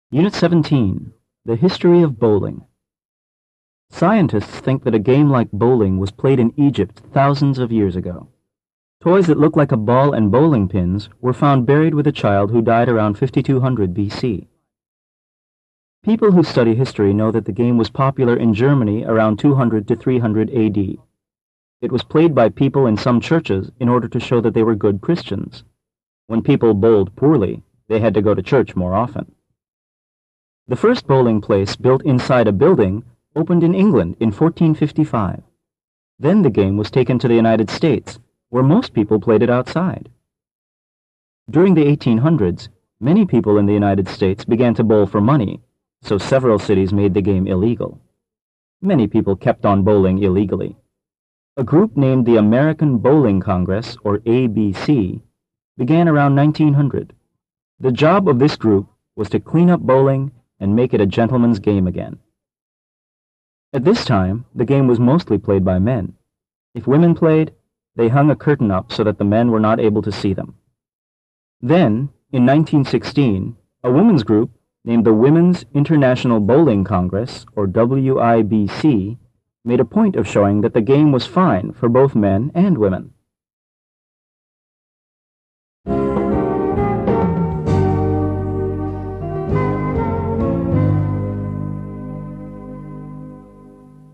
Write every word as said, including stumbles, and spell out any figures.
Unit seventeen, The History of Bowling. Scientists think that a game like bowling was played in Egypt thousands of years ago. Toys that look like a ball and bowling pins were found buried with a child who died around fifty-two hundred B C. People who study history know that the game was popular in Germany around two hundred to three hundred A D. It was played by people in some churches in order to show that they were good Christians. When people bowled poorly, they had to go to church more often. The first bowling place built inside a building opened in England in fourteen fifty-five. Then the game was taken to the United States, where most people played it outside. During the eighteen hundreds, many people in the United States began to bowl for money, so several cities made the game illegal. Many people kept on bowling illegally. A group named the American Bowling Congress, or A B C, began around nineteen hundred. The job of this group was to clean up bowling and make it a gentleman's game again. At this time, the game was mostly played by men. If women played, they hung a curtain up so that the men were not able to see them. Then, in nineteen sixteen, a women's group named the Women's International Bowling Congress, or W I B C, made a point of showing that the game was fine for both men and women.